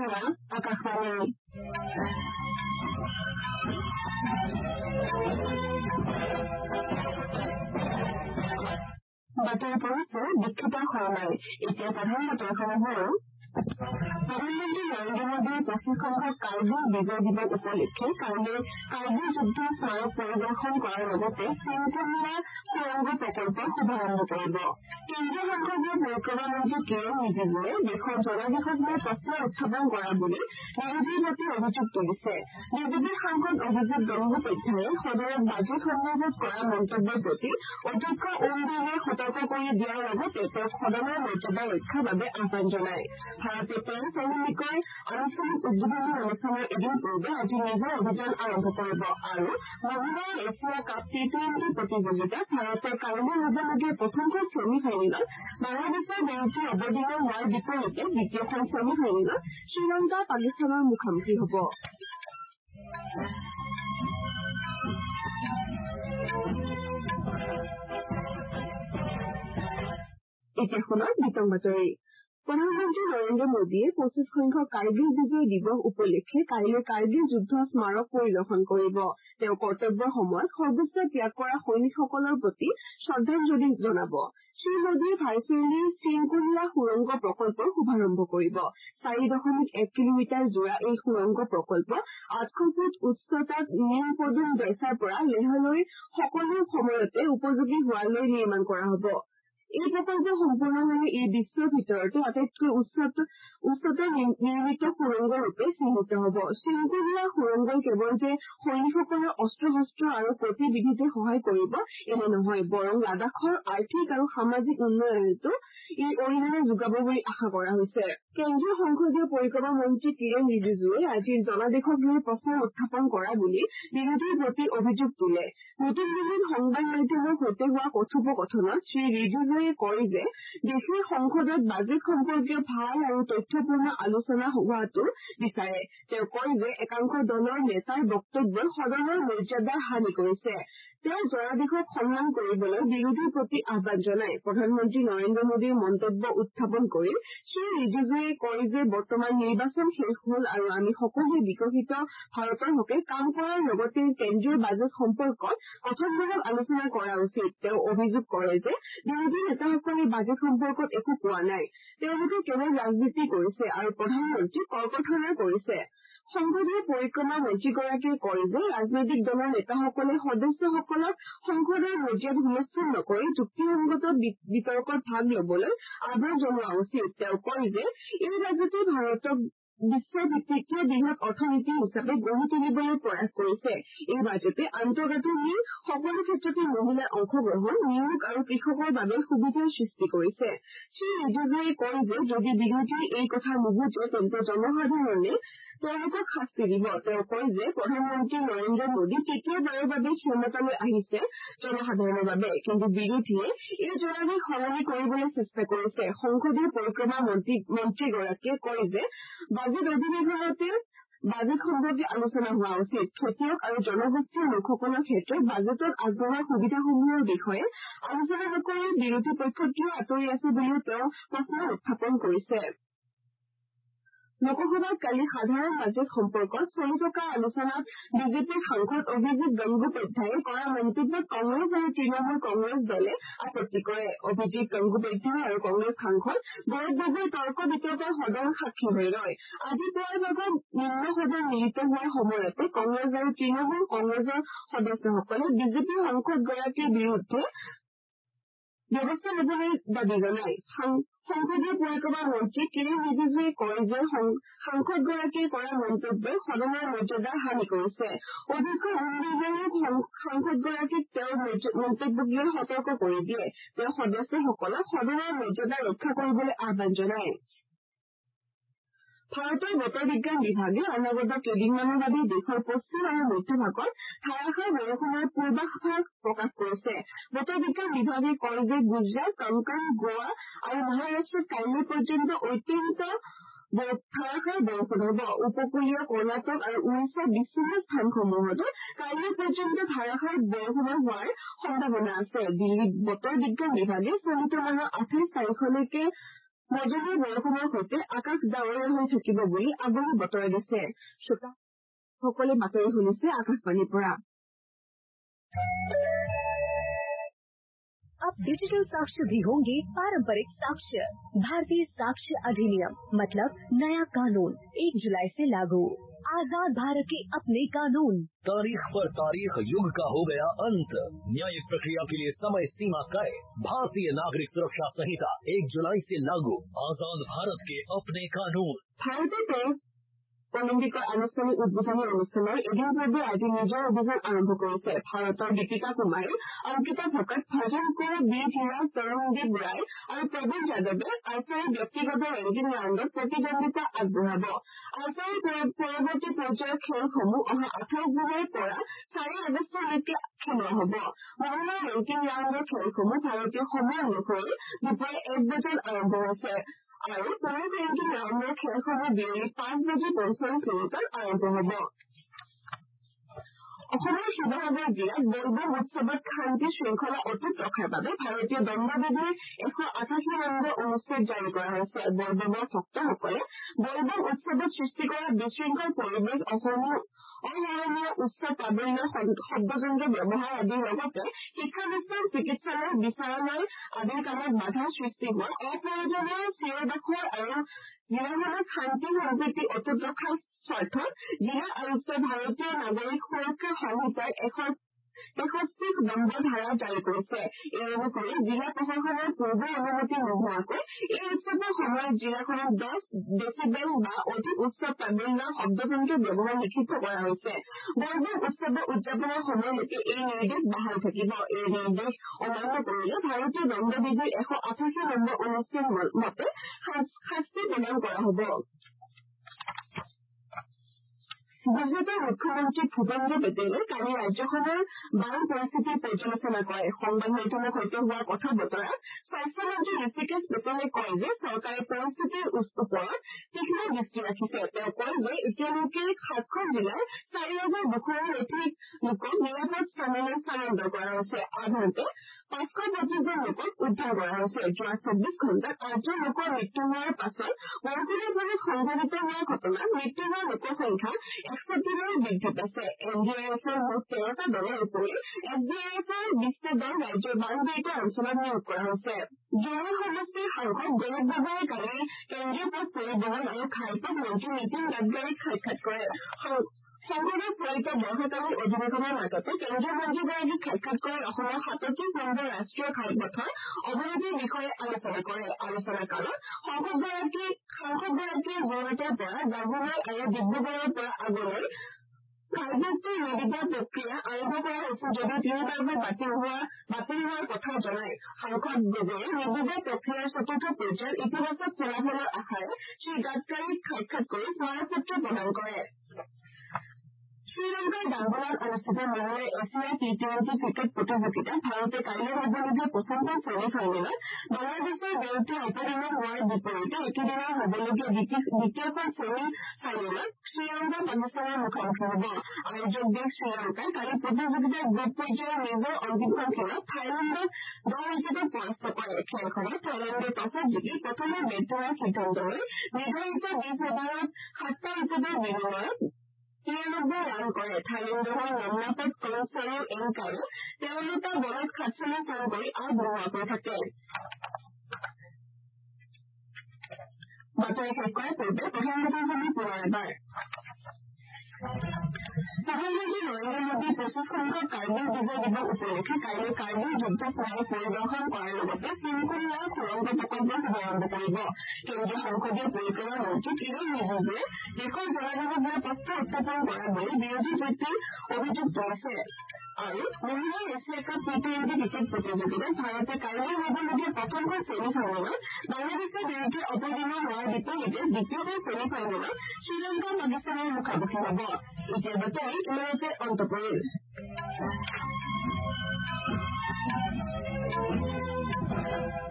আকাশবাণী বাতৰি পঢ়িছে দীক্ষিতা শৰ্মাই। এতিয়া প্ৰধান বাতৰিসমূহ প্ৰধানমন্ত্ৰী নৰেন্দ্ৰ মোদীয়ে 25সংখ্যক কাৰ্গিল বিজয় দিৱস উপলক্ষে কাইলৈ কাৰ্গিল যুদ্ধ স্মাৰক পৰিদৰ্শন কৰাৰ লগতে চিনকুনিয়া সুৰংগ প্ৰকল্পৰ শুভাৰম্ভ কৰিব। কেন্দ্ৰীয় সংসদীয় পৰিক্ৰমা মন্ত্ৰী কিৰণ ৰিজিজুৱে দেশৰ জনাদেশক লৈ প্ৰশ্ন উত্থাপন কৰা বুলি বিৰোধীৰ প্ৰতি অভিযোগ তুলিছে। বিজেপিৰ সাংসদ অভিজিৎ গংগোপাধ্যায়ে সদনত বাজেট সন্দৰ্ভত কৰা মন্তব্যৰ প্ৰতি অধ্যক্ষ ওম বিৰলাই সতৰ্ক কৰি দিয়াৰ লগতে তেওঁক সদনৰ মৰ্যাদা ৰক্ষাৰ বাবে আহ্বান জনায়। ভাৰতে পেৰিছ অলিম্পিকৰ আনুষ্ঠানিক উদ্বোধনী অনুষ্ঠানৰ এদিন পূৰ্বে আজি নিজৰ অভিযান আৰম্ভ কৰিব আৰু মহিলাৰ এছিয়া কাপ টি-20 প্ৰতিযোগিতাত ভাৰতে কাইলৈ হ'বলগীয়া প্ৰথমখন ছেমি ফাইনেলত বাংলাদেশৰ বিৰুদ্ধে অৱতীৰ্ণ হোৱাৰ বিপৰীতে দ্বিতীয়খন ছেমি ফাইনেলত শ্ৰীলংকা পাকিস্তানৰ মুখামুখি হ'ব। এতিয়া শুনক বিতং বাতৰি। প্ৰধানমন্ত্ৰী নৰেন্দ্ৰ মোদীয়ে 25সংখ্যক কাৰ্গিল বিজয় দিৱস উপলক্ষে কাইলৈ কাৰ্গিল যুদ্ধ স্মাৰক পৰিদৰ্শন কৰিব। তেওঁ কৰ্তব্যৰ সময়ত সৰ্বোচ্চ ত্যাগ কৰা সৈনিকসকলৰ প্ৰতি শ্ৰদ্ধাঞ্জলি জনাব। শ্ৰীমোদীয়ে ভাৰ্চুৱেলী চিনকুনিয়া সুৰংগ প্ৰকল্পৰ শুভাৰম্ভ কৰিব। 4.1 কিলোমিটাৰ জোৰা এই সুৰংগ প্ৰকল্প 800 ফুট উচ্চতাত নিমপদুম জয়ছাৰ পৰা লেহলৈ সকলো সময়তে উপযোগী হোৱালৈ নিৰ্মাণ কৰা হ'ব। এই প্ৰকল্প সম্পূৰ্ণ হলে ই বিশ্বৰ ভিতৰতে আটাইতকৈ উচ্চতাত নিৰ্মিত সুৰংগ ৰূপে চিহ্নিত হ'ব। চিনকুনিয়া সুৰংগই কেৱল যে সৈনিকসকলৰ অস্ত্ৰ-শস্ত্ৰ আৰু গতিবিধিতে সহায় কৰিব এনে নহয়, বৰং লাডাখৰ আৰ্থিক আৰু সামাজিক উন্নয়নতো ই অৰিহণা যোগাব বুলি আশা কৰা হৈছে। কেন্দ্ৰীয় সংসদীয় পৰিক্ৰমা মন্ত্ৰী কিৰণ ৰিজিজুৱে আজিৰ জনাদেশক লৈ প্ৰশ্ন উত্থাপন কৰা বুলি বিৰোধীৰ প্ৰতি অভিযোগ তোলে। নতুন দিল্লীত সংবাদ মাধ্যমৰ সৈতে হোৱা কথোপকথনত শ্ৰী ৰিজিজুৱে কয় যে দেশৰ সংসদত বাজেট সম্পৰ্কীয় ভাল আৰু তথ্যপূৰ্ণ আলোচনা হোৱাটো বিচাৰে। তেওঁ কয় যে একাংশ দলৰ নেতাৰ বক্তব্যই সদনৰ মৰ্যাদাৰ হানি কৰিছে। তেওঁ জনাদেশক সন্মান কৰিবলৈ বিৰোধীৰ প্ৰতি আহ্বান জনায়। প্ৰধানমন্ত্ৰী নৰেন্দ্ৰ মোদীৰ মন্তব্য উত্থাপন কৰি শ্ৰী ৰিজিজুৱে কয় যে বৰ্তমান নিৰ্বাচন শেষ হ'ল আৰু আমি সকলোৱে বিকশিত ভাৰতৰ হকে কাম কৰাৰ লগতে কেন্দ্ৰীয় বাজেট সম্পৰ্কত গঠনমূলক আলোচনা কৰা উচিত। তেওঁ অভিযোগ কৰে যে বিৰোধী নেতাসকলে বাজেট সম্পৰ্কত একো কোৱা নাই। তেওঁলোকে কেৱল ৰাজনীতি কৰিছে আৰু প্ৰধানমন্ত্ৰীক কৰ্কথানা কৰিছে। সংসদীয় পৰিক্ৰমা মন্ত্ৰীগৰাকীয়ে কয় যে ৰাজনৈতিক দলৰ নেতাসকলে সদস্যসকলক সংসদৰ মজিয়াত হুলস্থুল নকৰি যুক্তিসংগত বিতৰ্কত ভাগ লবলৈ আহ্বান জনোৱা উচিত। তেওঁ কয় যে এই বাজেটে ভাৰতক বিশ্বৰ তৃতীয় বৃহৎ অৰ্থনীতি হিচাপে গঢ়ি তুলিবলৈ প্ৰয়াস কৰিছে। এই বাজেটে আন্তঃগাঁথনিৰ সকলো ক্ষেত্ৰতে মহিলাৰ অংশগ্ৰহণ, নিয়োগ আৰু কৃষকৰ বাবে সুবিধাৰ সৃষ্টি কৰিছে। শ্ৰী ৰিজিজুৱে কয় যে যদি বিৰোধীয়ে এই কথা নুবুজে তেন্তে জনসাধাৰণে তেওঁলোকক শাস্তি দিব। তেওঁ কয় যে প্ৰধানমন্ত্ৰী নৰেন্দ্ৰ মোদী তৃতীয়বাৰৰ বাবে ক্ষমতালৈ আহিছে জনসাধাৰণৰ বাবে, কিন্তু বিৰোধীয়ে এই জনাদেশ সলনি কৰিবলৈ চেষ্টা কৰিছে। সংসদীয় পৰিক্ৰমা মন্ত্ৰীগৰাকীয়ে কয় যে বাজেট অধিৱেশনতে বাজেট সম্পৰ্কে আলোচনা হোৱা উচিত। খেতিয়ক আৰু জনগোষ্ঠীয় লোকসকলৰ ক্ষেত্ৰত বাজেটত আগবঢ়োৱা সুবিধাসমূহৰ বিষয়ে আলোচনা নকৰি বিৰোধী পক্ষ কিয় আঁতৰি আছে বুলিও তেওঁ প্ৰশ্ন উত্থাপন কৰিছে। লোকসভাত কালি সাধাৰণ বাজেট সম্পৰ্কত চলি থকা আলোচনাত বিজেপিৰ সাংসদ অভিজিৎ গংগোপাধ্যায়ে কৰা মন্তব্যত কংগ্ৰেছ আৰু তৃণমূল কংগ্ৰেছ দলে আপত্তি কৰে। অভিজিৎ গংগোপাধ্যায় আৰু কংগ্ৰেছ সাংসদ গৌৰৱ গগৈৰ তৰ্ক বিতৰ্কৰ সদন সাক্ষী হৈ ৰয়। আজি পুৱাৰ ভাগত নিম্ন সদন মিলিত হোৱাৰ সময়তে কংগ্ৰেছ আৰু তৃণমূল কংগ্ৰেছৰ সদস্যসকলে বিজেপিৰ সাংসদগৰাকীৰ বিৰুদ্ধে ব্যৱস্থা ল'বলৈ দাবী জনায়। সংসদীয় পৰিক্ৰমা মন্ত্ৰী কিৰণ ৰিজিজুৱে কয় যে সাংসদগৰাকীয়ে কৰা মন্তব্যই সদনৰ মৰ্যাদাৰ হানি কৰিছে। অধ্যক্ষ ওম বিৰলাইয়ে সাংসদগৰাকীক তেওঁৰ মন্তব্যক লৈ সতৰ্ক কৰি দিয়ে। তেওঁ সদস্যসকলক সদনৰ মৰ্যাদা ৰক্ষা কৰিবলৈ আহ্বান জনায়। ভাৰতৰ বতৰ বিজ্ঞান বিভাগে অনাগত কেইদিনমানৰ বাবে দেশৰ পশ্চিম আৰু মধ্যভাগত ধাৰাসাৰ বৰষুণৰ পূৰ্বাভাস প্ৰকাশ কৰিছে। বতৰ বিজ্ঞান বিভাগে কয় যে গুজৰাট, কনকন, গোৱা আৰু মহাৰাষ্ট্ৰত কাইলৈ পৰ্যন্ত অত্যন্ত ধাৰাসাৰ বৰষুণ হ'ব। উপকূলীয় কৰ্ণাটক আৰু উৰিষ্যাৰ বিচ্ছিন্ন স্থানসমূহতো কাইলৈ পৰ্যন্ত ধাৰাসাৰ বৰষুণ হোৱাৰ সম্ভাৱনা আছে। দিল্লীত বতৰ বিজ্ঞান বিভাগে চলিত মাহৰ 28 তাৰিখলৈকে মজলীয়া বৰষুণৰ সৈতে আকাশ ডাৱৰীয়া হৈ থাকিব বুলি আগলি বতৰা দিছে। শ্ৰোতাসকলে বাতৰি শুনিছে আকাশবাণীৰ পৰা। अब डिजिटल साक्ष्य भी होंगे पारंपरिक साक्ष्य। भारतीय साक्ष्य अधिनियम मतलब नया कानून 1 जुलाई से लागू। आजाद भारत के अपने कानून। तारीख पर तारीख युग का हो गया अंत। न्यायिक प्रक्रिया के लिए समय सीमा तय। भारतीय नागरिक सुरक्षा संहिता 1 जुलाई से लागू। आजाद भारत के अपने कानून। ভাৰতে পেৰিছ অলিম্পিকৰ আনুষ্ঠানিক উদ্বোধনী অনুষ্ঠানৰ এদিন পূৰ্বে আজি নিজৰ অভিযান আৰম্ভ কৰিছে। ভাৰতৰ দীপিকা কুমাৰী, অংকিতা ভকত, ভজন কৌৰ, বি ধীৰাজ, তৰুণদীপ ৰায় আৰু প্ৰবীণ যাদৱে আৰ্চাৰীৰ ব্যক্তিগত ৰেংকিং ৰাউণ্ডত প্ৰতিদ্বন্দ্বিতা আগবঢ়াব। আৰ্চাৰীৰ পৰৱৰ্তী পৰ্যায়ৰ খেলসমূহ অহা 28 জুলাইৰ পৰা 4 আগষ্টলৈকে খেলোৱা হ'ব। মহিলাৰ ৰেংকিং ৰাউণ্ডৰ খেলসমূহ ভাৰতীয় সময় অনুসৰি দুপৰীয়া 1 বজাত আৰম্ভ হৈছে আৰু পুৰুষ ৰেংকিং ৰাউণ্ডৰ খেলসমূহ বিয়লি 5 বাজি 45 মিনিটত আৰম্ভ হ'ব। অসমৰ শিৱসাগৰ জিলাত বলবম উৎসৱত শান্তি শৃংখলা অটুট ৰখাৰ বাবে ভাৰতীয় দণ্ডবিধিৰ 188 নম্বৰ অনুচ্ছেদ জাৰি কৰা হৈছে। বলবমৰ ভক্তসকলে বলবম উৎসৱত সৃষ্টি কৰা বিশৃংখল পৰিৱেশ, অসহনীয় উচ্চ প্ৰাবল্য, শব্দযন্ত্ৰ ব্যৱহাৰ আদিৰ লগতে শিক্ষানুষ্ঠান, চিকিৎসালয়, বিচাৰালয় আদিৰ কামত বাধাৰ সৃষ্টি হোৱা, অপ্ৰয়োজনীয় চিঞৰ-বাখৰ আৰু জিলাখনত শান্তি সম্প্ৰীতি অটুট ৰখাৰ স্বাৰ্থত জিলা আয়ুক্তই ভাৰতীয় নাগৰিক সুৰক্ষা সংহিতাৰ 63 নম্বৰ ধাৰা জাৰি কৰিছে। এই অনুসৰি জিলা প্ৰশাসনৰ পূৰ্ব অনুমতি নোহোৱাকৈ এই উৎসৱৰ সময়ত জিলাখনত 10 ডেচিবেল বা অধিক উচ্চ প্ৰাবল্যৰ শব্দযন্ত্ৰ ব্যৱহাৰ নিষিদ্ধ কৰা হৈছে। বলবম উৎসৱৰ উদযাপনৰ সময়লৈকে এই নিৰ্দেশ বাহাল থাকিব। এই নিৰ্দেশ অমান্য কৰিলে ভাৰতীয় দণ্ডবিধিৰ 188 নম্বৰ অনুচ্ছেদ মতে শাস্তি প্ৰদান কৰা হ'ব। গুজৰাটৰ মুখ্যমন্ত্ৰী ভূপেন্দ্ৰ পেটেলে কালি ৰাজ্যখনৰ বান পৰিস্থিতিৰ পৰ্যালোচনা কৰে। সংবাদ মাধ্যমৰ সৈতে হোৱা কথা বতৰাত স্বাস্থ্যমন্ত্ৰী ঋষিকেশ পেটেলে কয় যে চৰকাৰে পৰিস্থিতিৰ ওপৰত তীক্ষ্ণ দৃষ্টি ৰাখিছে। তেওঁ কয় যে এতিয়ালৈকে 7খন জিলাৰ 4,200ৰো অধিক লোকক নিৰাপদ স্থানলৈ স্থানান্তৰ কৰা হৈছে। আনহাতে 525 জন লোকক উদ্ধাৰ কৰা হৈছে। যোৱা 24 ঘণ্টাত 8জন লোকৰ মৃত্যু হোৱাৰ পাছত বৰষুণৰ ফলত সংঘটিত হোৱা ঘটনাত মৃত্যু হোৱা লোকৰ সংখ্যা 61লৈ বৃদ্ধি পাইছে। NDRFৰ মুঠ 13টা দলৰ উপৰি SDRFৰ 20টা দল ৰাজ্যৰ বানপীড়িত অঞ্চলত নিয়োগ কৰা হৈছে। যোৰহাট সমষ্টিৰ সাংসদ গৌৰৱ গগৈয়ে কালি কেন্দ্ৰীয় পথ পৰিবহণ আৰু ঘাইপথ মন্ত্ৰী নীতিন গাডকাৰীক সাক্ষাৎ কৰে। সংসদত চলিত বৰ্ষাকালীন অধিৱেশনৰ মাজতে কেন্দ্ৰীয় মন্ত্ৰীগৰাকীক সাক্ষাৎ কৰি অসমৰ 37 নম্বৰ ৰাষ্ট্ৰীয় ঘাইপথৰ অৱনতিৰ বিষয়ে আলোচনা কৰে। আলোচনা কালত সাংসদগৰাকীয়ে যোৰহাটৰ পৰা জামুগুৰি আৰু ডিব্ৰুগড়ৰ পৰা আগলৈ ঘাইপথটোৰ নিৰ্মাণ প্ৰক্ৰিয়া আৰম্ভ কৰা হৈছে যদিও তিনিবাৰকৈ বাতিল হোৱাৰ কথা জনায়। সাংসদ গগৈয়ে নিৰ্মাণ প্ৰক্ৰিয়াৰ 4ৰ্থ পৰ্যায়ত ইতিবাচক ফলাফলৰ আশাৰে শ্ৰীগাডকাৰীক সাক্ষাৎ কৰি স্মাৰকপত্ৰ প্ৰদান কৰে। শ্ৰীলংকাৰ ডাংগুলাত অনুষ্ঠিত মহিলাৰ এছিয়া টি-20 ক্ৰিকেট প্ৰতিযোগিতাত ভাৰতে কাইলৈ হ'বলগীয়া 5খন ছেমি ফাইনেলত বাংলাদেশৰ বিৰুদ্ধে অৱতীৰ্ণ হোৱাৰ বিপৰীতে একেদিনাই হ'বলগীয়া দ্বিতীয়খন ছেমি ফাইনেলত শ্ৰীলংকা পাকিস্তানৰ মুখামুখি হ'ব। আয়োজক দেশ শ্ৰীলংকাই কালি প্ৰতিযোগিতাৰ গ্ৰুপ পৰ্যায়ৰ নিজৰ অন্তিমখন খেলত থাইলেণ্ডক 10 উইকেটত পৰাস্ত কৰে। খেলখনত থাইলেণ্ডে টছত জিকি প্ৰথমে বেট ধৰাৰ সিদ্ধান্ত লৈ নিৰ্ধাৰিত 20 অভাৰত 7টা উইকেটৰ বিনিময়ত 93 ৰান কৰে। থাইলেণ্ডৰ নমনাপত কলচাৰু এংকাৰে 53টা বলত 47 ৰান কৰি নোহোৱাকৈ থাকে। বাতৰি শেষ কৰাৰ পূৰ্বে প্ৰধানমন্ত্ৰীজনে পুনৰ এবাৰ প্ৰধানমন্ত্ৰী নৰেন্দ্ৰ মোদীয়ে 25 সংখ্যক কাৰ্গিল বিজয় দিৱস উপলক্ষে কাইলৈ কাৰ্গিল যুদ্ধ স্মাৰক পৰিদৰ্শন কৰাৰ লগতে চিনকুনিয়া সুৰংগ প্ৰকল্পৰ শুভাৰম্ভ কৰিব। কেন্দ্ৰীয় সংসদীয় পৰিক্ৰমা মন্ত্ৰী কিৰণ ৰিজিজুৱে দেশৰ জনগণক দিয়া প্ৰশ্ন উত্থাপন কৰা বুলি বিৰোধী দলটোৰ অভিযোগ তুলিছে। আৰু মহিলাৰ এছিয়া কাপ টি-20 ক্ৰিকেট প্ৰতিযোগিতাত ভাৰতে কাইলৈ হ'বলগীয়া প্ৰথমখন ছেমি ফাইনেলত বাংলাদেশৰ বিৰুদ্ধে অৱতীৰ্ণ হোৱাৰ বিপৰীতে দ্বিতীয়খন ছেমি ফাইনেলত শ্ৰীলংকা পাকিস্তানৰ মুখামুখি হ'ব। এতিয়া বাতৰি ইমানতে অন্ত পৰিল।